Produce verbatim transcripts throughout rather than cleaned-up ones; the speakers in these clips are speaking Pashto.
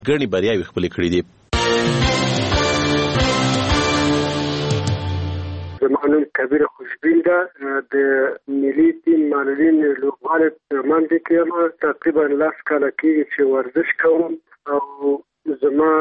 ګڼې بریاوې خپلې کړې دي. زما نوم کبیر خوشبین ده. د ملي ټیم معلولین لوبغاړی منډې کې یم. تقریبا لس کاله کېږي چې ورزش کوم او زما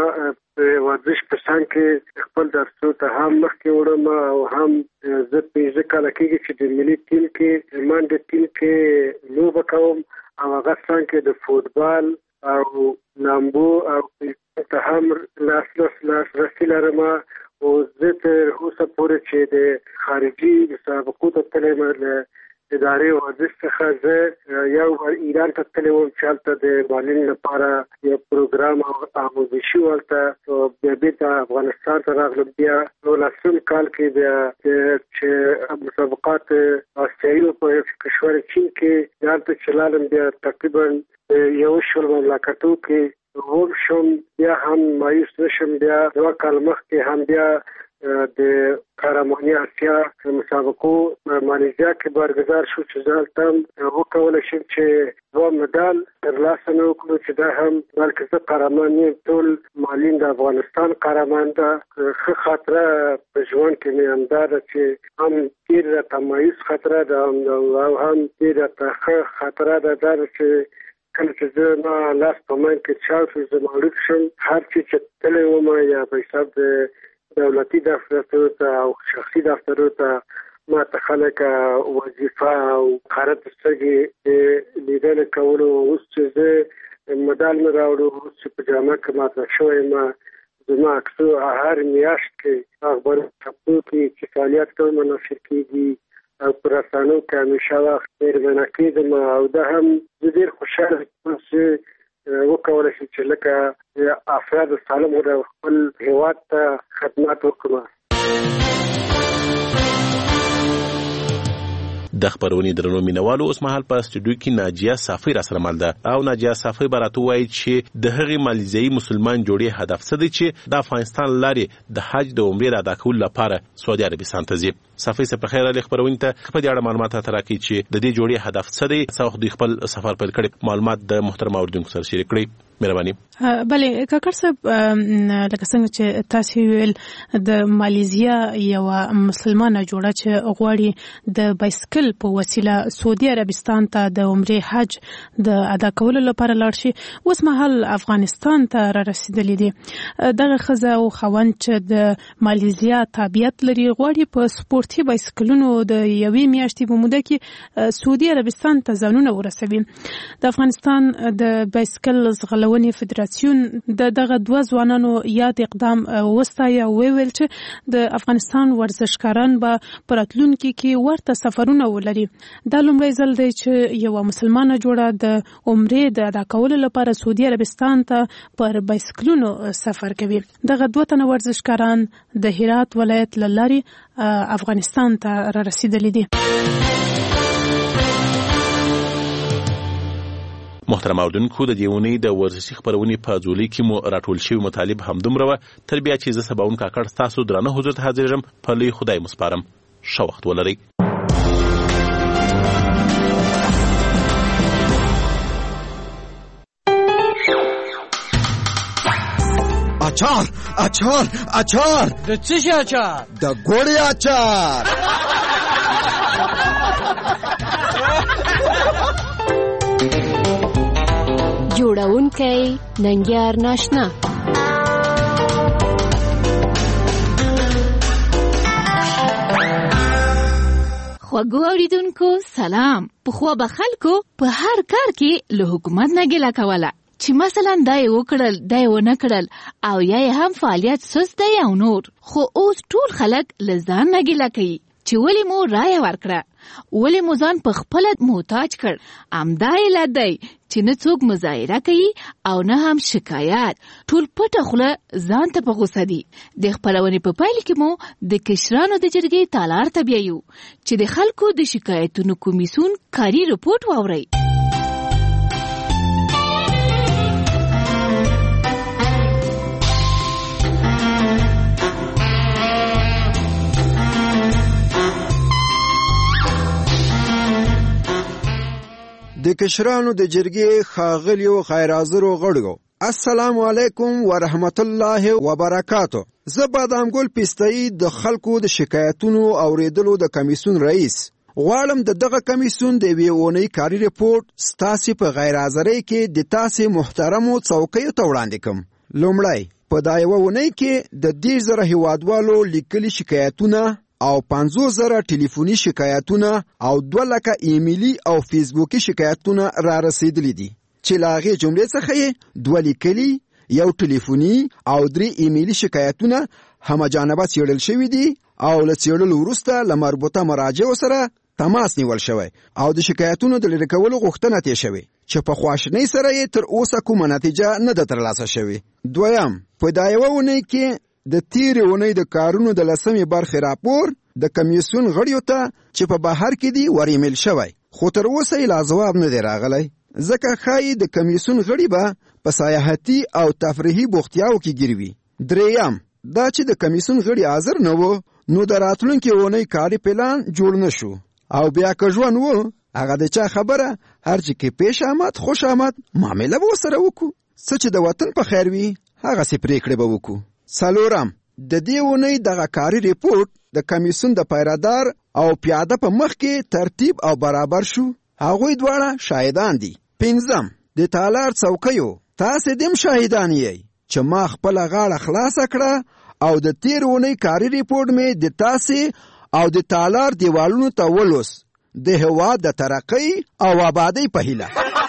ورزش په څنګ کې خپل درسونو ته هم مخکې وړم او هم زه پنځه کاله کېږي چې د ملي ټیم کې منډې ټیم کې لوبه کوم او هغه څنګ کې د فوټبال او لامبو او ته هم لاس لاس لاس رسي لرم. او زه تر اوسه پورې چې د خارجي مسابقو ته تللی یم له ادارې ورزش څخه زه یو ایران ته تللی وم چې هلته د معلولینو لپاره یو پروګرام آموزشي و. هلته بیا بېرته افغانستان ته راغلم. بیا نولسم کال کې بیا چې مسابقات آسیایي په کشور چین کې هلته چې لاړم بیا تقریبا یو شل مملکتو کې وم شم. بیا هم مایوس نشم. بیا دوه کال مخکې هم بیا د قهرماني اسیا مسابقو مالیزیا کې برگزار شو چې زه هلته وکولی شم چې دوه مډال ترلاسه نه وکړو چې دا هم بلکې زه قهرمان یم. ټول معلولین د افغانستان قهرمان ده. ښه خاطره په ژوند کې مې همدا ده چې هم ډېر راته مایوس خاطره ده او هم ډېر راته ښه خاطره ده دا ده چې کله چې زه ما لاس په من کې چاو شو زه معلوم شم هر چی چې تللی وم یا په حساب د دولتي دفترونو ته او شخصي دفترونو ته ما ته خلک وظیفه او خرد سترګې لیدنه کولو. اوس چې زه مډال مې راوړو اوس چې په جامه کې ماته شوی یم زما عکسو هر میاشت کې اخبارونو چاپو کې چې فعالیت کوم نشر کېږي او پر رسانو کې همیشه وخت مېرمنه کېدم او دا هم زه ډېر خوشحاله یم چې وکولی شم چې لکه افراد سالم د خپل هېواد ته خدمات وکړم. د خبرونې درنو مینوالو اوس مهال په استودیو کې ناجیه صافی را سره مل ده او ناجیه صافی به راته وایي چې د هغې مالیزیایي مسلمان جوړې هدف څه دی چې د افغانستان لارې د حج د عمرې د ادا کولو لپاره سعودي عربستان ته ځي. صافی صاحب په خیر علي خبرونې ته په دې اړه معلومات راته راکړي چې د دې جوړې هدف څه دی، څه وخت دوی خپل سفر پیل کړی، معلومات د محترم اوریدونکو سره شریک کړئ. مهرباني. بله کاکړ صاحب لکه څنګه چې تاسو ویل د مالیزیا یو مسلمانه جوړه چې غواړي د بایسکل په وسیله سعودي عربستان ته د عمرې حج د ادا کولو لپاره لاړ شي اوس مهال افغانستان ته را رسیدلې دي. دغه ښځه او خاوند چې د مالیزیا تابعیت لري غواړي په سپورتي بایسکلونو د یوې میاشتې په موده کې سعودي عربستان ته ځانونه ورسوي. د افغانستان د بایسکل ځغلونې فدراسیون د دغه دوه ځوانانو یاد اقدام وستایه او ویل چې د افغانستان ورزشکاران به په راتلونکي کې ورته سفرونه ولري. دا لومړی ځل دی چې یوه مسلمانه جوړه د عمرې د ادا کولو لپاره سعودي عربستان ته پر بایسکلونو سفر کوي. دغه دوه تنه ورزشکاران د هرات ولایت له لارې افغانستان ته را رسیدلي دي. محترم اوریدونکو د دې اونۍ د ورزشي خبرونې په ځولۍ کې مو راټول شوي مطالب همدومره وه. تر بیا چې زه سباوون کاکړ ستاسو درانه حضور ته حاضرېږم په لوی خدای مو سپارم. ښه وخت ولرئ. اچار اچار اچار د څه شي اچار؟ د ګوړې اچار. جوړونکی ننګیار ناشنا. خوږو اوریدونکو سلام. پخوا به خلکو په هر کار کې له حکومت نه ګیله کوله چې مثلا دا یې وکړل دا یې ونه کړل او یا یې هم فعالیت سست دی او نور. خو اوس ټول خلک له ځان نه ګیله کوي چې ولې مو رایه ورکړه، ولې مو ځان په خپله محتاج کړ. همدا علت دی چې نه څوک مظاهره کوي او نه هم شکایت. ټول پټه خوله ځان ته په غوسه دي. د خپرونې په پیل کې مو د کشرانو د جرګې تالار ته بیایو چې د خلکو د شکایتونو کمیسیون کاري رپورټ واورئ. د کشرانو د جرګې ښاغلیو غیر حاضرو غړو السلام علیکم ورحمت الله وبرکاتو. زه بادام ګل پستایی د خلکو د شکایتونو اوریدلو د کمیسیون رئیس غواړم د دغه کمیسیون د یوې اونۍ کاري رپورټ ستاسې په غیر حاضرۍ کې د تاسې محترمو څوکیو ته وړاندې کړم. لومړی په دا یوه اونۍ کې د دېرش زره هیوادوالو لیکلي شکایتونه او پنځوس زره ټلیفوني شکایتونه او دوه لکه ایمیلي او فیسبوکي شکایتونه را رسیدلي دي چې له هغې جملې څخه یې دوه لیکلي، یو ټلیفوني او درې ایمیلي شکایتونه همجانبه څېړل شوي دي او له څېړلو وروسته له مربوطه مراجعو سره تماس نیول شوی او د شکایتونو د لرې کولو غوښتنه ترې شوې چې په خواشینۍ سره یې تر اوسه کومه نتیجه نه ده ترلاسه شوې. دویم، په دا یوه اونۍ کې د تېرې اونۍ د کارونو د لسمې برخې راپور د کمیسیون غړیو ته چې په بهر کې دي ور ایمیل شوی، خو تر اوسه یې لا ځواب نه دی راغلی، ځکه ښایي د کمیسیون غړي به په سیاحتي او تفریحي بوختیاو کې ګیر وي. دریم، دا چې د کمیسیون غړي حاضر نه وو نو د راتلونکې اونۍ کاري پلان جوړ نه شو او بیا که ژوند و هغه د چا خبره، هر چې کې پیش آمد خوش آمد معامله به ورسره وکړو، څه چې د وطن په خیر وي هغسې پرېکړې به وکړو. څلورم، د دې اونۍ دغه کاري ریپورټ د کمیسیون د پیرادار او پیاده په مخ کې ترتیب او برابر شو، هغوی دواړه شاهدان دي. پنځم، د تالار څوکیو، تاسې دم شاهدان یې چې ما خپله غاړه خلاصه کړه او د تېر اونۍ کاري ریپورټ مې د تاسې او د تالار دیوالونو ته ولوس د هېواد د ترقۍ او آبادۍ په هیله.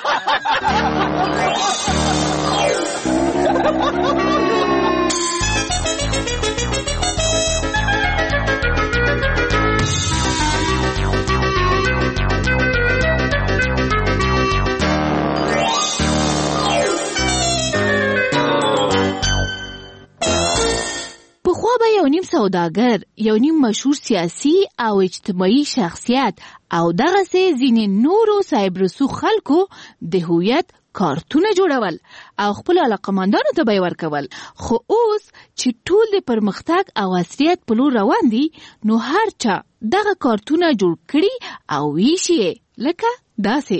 پخوا به یو نیم سوداګر، یو نیم مشهور سیاسي او اجتماعي شخصیت او دغسې ځینې نورو صاحب رسوخ خلکو د هویت کارتونه جوړول او خپل علاقمندانو ته به یې ورکول، خو اوس چې ټول د پرمختګ او عصریت په لور روان دي نو هر چا دغه کارتونه جوړ کړي او ویشي یې لکه داسې.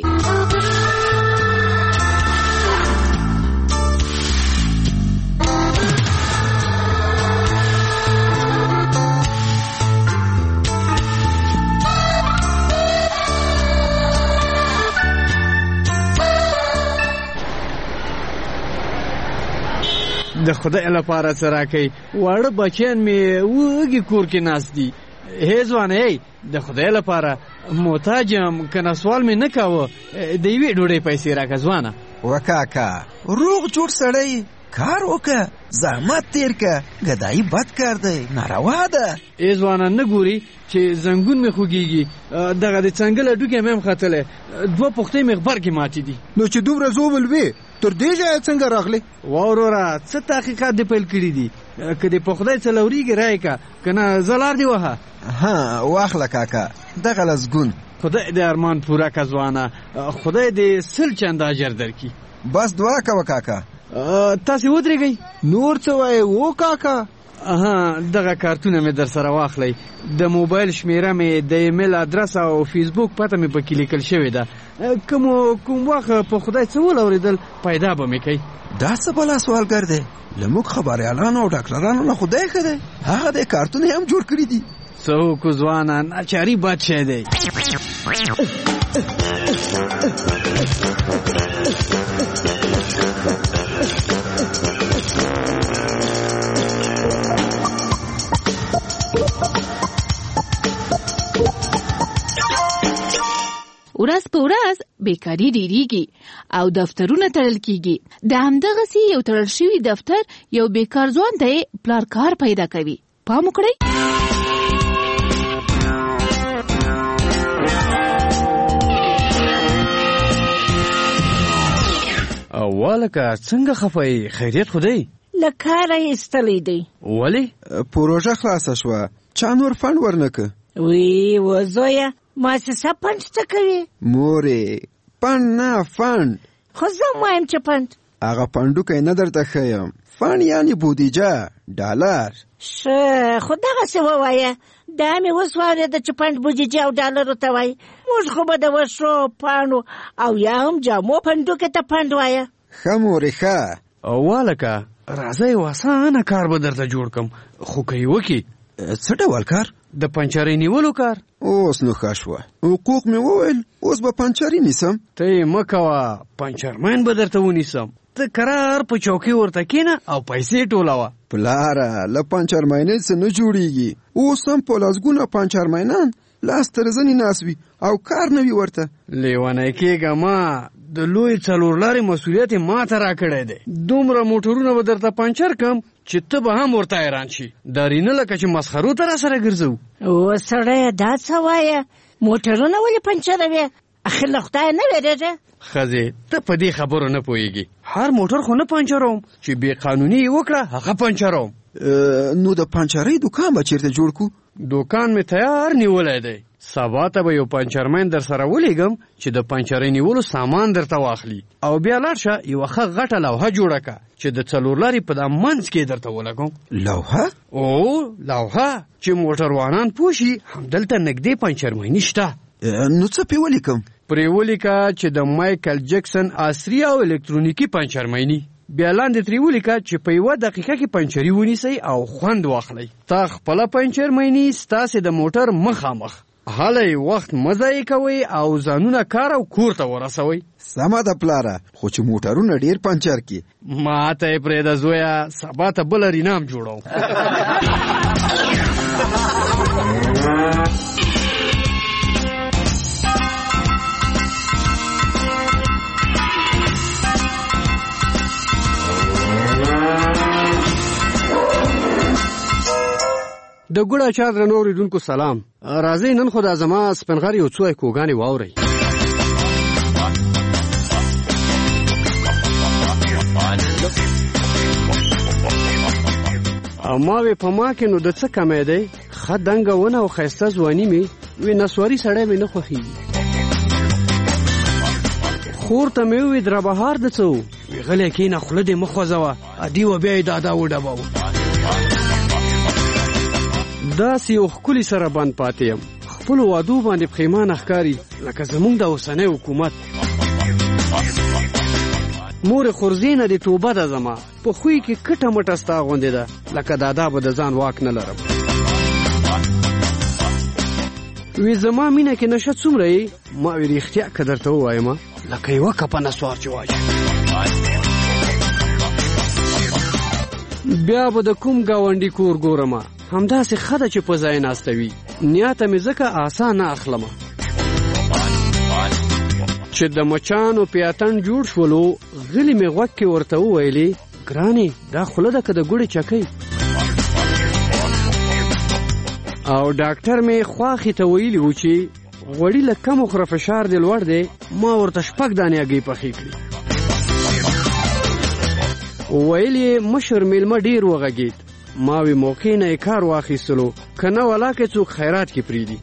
د خدای لپاره څه راکئ، واړه بچیان مې وږي کور کې ناست دي. هی ځوانه، هی د خدای لپاره محتاج یم، که نه سوال مې نه کاوه د یوې ډوډۍ پیسې راکړه. ځوانه وکاکا روغ جوړ سړی، کار وکړه، زحمت تیر که، ګدایي بد کار دی، ناروا ده. ای ځوانه نه ګوري چې زنګون مې خوږېږي، دغه د څنګله ډوکې مې هم ختلی، دوه پختې مې غبر کې ماتې دي. نو چې دومره زوبل وې تر دې ځایه څنګه راغلی؟ وا وروره څه تحقیقات دې پیل کړي دي، که دې په خدای څه لورېږي رایې که که نه زلار دې وهه. ها واخله کاکا دغه لسګون. خدای دې ارمان پوره که ځوانه، خدای دې سل چنده اجر درکړي. بس دعا کوه کاکا. تاسې ودرېږئ. نور څه وایې؟ و کاکا. اها دغه کارتونه مې در سره واخلئ، د موبایل شمیره مې، د ایمیل ادرس او فیسبوک پته مې پکې لیکل شوې ده، کوم کوم وخت په خدای څه ولورېدل پیدا به مې کوي. دا څه بلا سوالګر دی، له موږ خبریالانو او ډاکټرانو نه خدای ښه دی، هغه د کارتونه هم جوړ کړي دي. څه وکړو ځوانه، ناچاري بد شی دی. ورځ په ورځ بیکاري ډیریږي او دفترونه تړل کیږي. د همدغسې یو تړل شوي دفتر یو بیکار ځوان ته پلار کار پیدا کوي. پام وکړئ. والکه څنګه خفه یې؟ خیریت خو دی؟ له کاره یې ایستلی دی. ولې؟ پروژه خلاصه شوه، چا نور فنډ ورنکه. وی و زویه مؤسسه فنډ څه کوي؟ مورې فنډ نه فنډ. خو زه وایم چې فنډ. هغه فنډوکی نه درته ښیم، فنډ یعنې بودیجه، ډالر. ښه خو دغسې ووایه، دا مې اوس واورېده چې فنډ بودیجه او ډالرو ته وایي، موږ خو به د وښو پاڼو او یا هم جامو فنډوکې ته فنډ وایه. ښه مورې ښه، والکه راځه یو اسانه کار به درته جوړ کم، خو که یې وکړي. څه ډول کار؟ د پنچرۍ نیولو کار. اوس نو ښه شوه، حقوق مې وویل، اوس به پنچري نیسم. ته یې مه کوه، پنچرمین به درته ونیسم. ته کرار په چوکۍ ورته کېنه او پیسې ټولوه. پلاره له پنچرمینۍ څه نه جوړېږي، اوس هم په لسګونه پنچرمینان لاس تر زنې ناست وي او کار نه وي ورته. لیونی کېږه ما، د لوی څلور لارې مسؤلیت یې ما ته راکړی دی. دومره موټرونه به درته پنچر کم چې ته به هم ورته حیران شي. داري نه لکه چې مسخرو ته راسره ګرځو. او سړیه دا څه وایه، موټرونه ولې پنچروې؟ اخر له خدایه نه وېرېږې؟ ښځې ته په دې خبرو نه پوهېږي. هر موټر خو نه پنچروم، چې بې قانوني یې وکړه هغه پنچروم. نو د پنچرۍ دوکان به چېرته جوړ کړو؟ دوکان مې تیار نیولی دی. سبا ته به یو پنچرمین در سره ولیږم چې د پنچرۍ نیولو سامان درته واخلي او بیا لاړ شه یوه ښه غټه لوحه جوړه کړه چې د څلور لارې په دا منځ کې درته ولګوم. لوحه؟ او لوحه چې موټروانان پوه شي همدلته نږدې پنچرمیني شته. نو څه پرې ولیکم؟ پرې ولیکه چې د مایکل جکسن عصري او الکترونیکي پنچرمیني. بیا لاندې ترې ولیکه چې په یوه دقیقه کې پنچري ونیسئ او خوند واخلئ. تا خپله پنچرمیني ستاسې د موټر مخامخ. هلئ وخت مه ضایع کوئ او ځانونه کار او کور ته ورسوئ. سمه ده پلاره، خو چې موټرونه ډېر پنچر کړي. ما ته یې پرېږده زویه، سبا ته بله رینام جوړوم. د ګوډه چا درنو اورېدونکو سلام. راځئ نن خو دا زما سپنغر یو څو ایکوګانې واورئ. ما وې په ما کې نو د څه کمی دی، ښه دنګه ونه او ښایسته ځواني مې وې نسواري سړی مې نه خوښېږي. خور ته مې ووې دربهار د څه و، وې غلی کښېنه خوله دې مه خوځوه، ادي وه بیا یې دادا وډبوه. داسې یو ښکلي سره بند پاتې یم، خپلو وعدو باندې پښیمانه ښکاري لکه زموږ د اوسنی حکومت. مور خورزینه دې توبه ده زما، په خوی کې کټه مټه ستا غوندې ده لکه دادا به د ځان واک نه لرم. وی زما مینه کې نشه څومره یې؟ ما وی رښتیا که درته ووایم لکه یوه کپه نسوار چې واچي. بیا به د کوم ګاونډي کور ګورمه، همداسې ښه ده چې په ځای ناسته وي. نیاته مې ځکه آسان نه اخلمه چې د مچانو پیاتن جوړ شولو. غلی مې غوږ کې ورته وویلې ګرانې دا خوله ده که د ګوړې چکۍ. او ډاکټر مې خواښې ته ویلي و چې غوړي له کم وخوره فشار دې لوړ دی. ما ورته شپږ دانې هګۍ پخې کړي. ویل یې مشر میلمه ډېر وغږېد. ما وی موقع نه کار واخیستلو، که نه ولاکه څوک خیرات کې پریدي.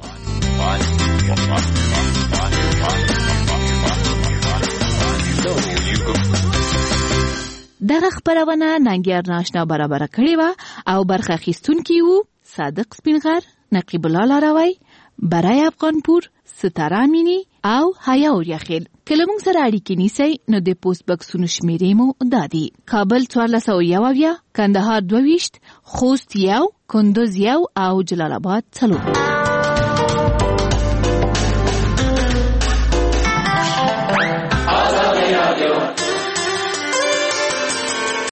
دغه خبرونه ننګیار ناشنا برابر کړې وه او برخه اخیستونکي وو صادق سپینغر، نقیب الله لاروی، برای افغانپور، ستاره امینی او حیا اوریاخیل. که له موږ سره اړیکې نیسئ نو د پوسټ بکسونو شمیرې مو دا دي: کابل څوارلس سوه یو اویا، کندهار دوه ویشت، خوست یو، کندوز یو او جلال آباد څلور.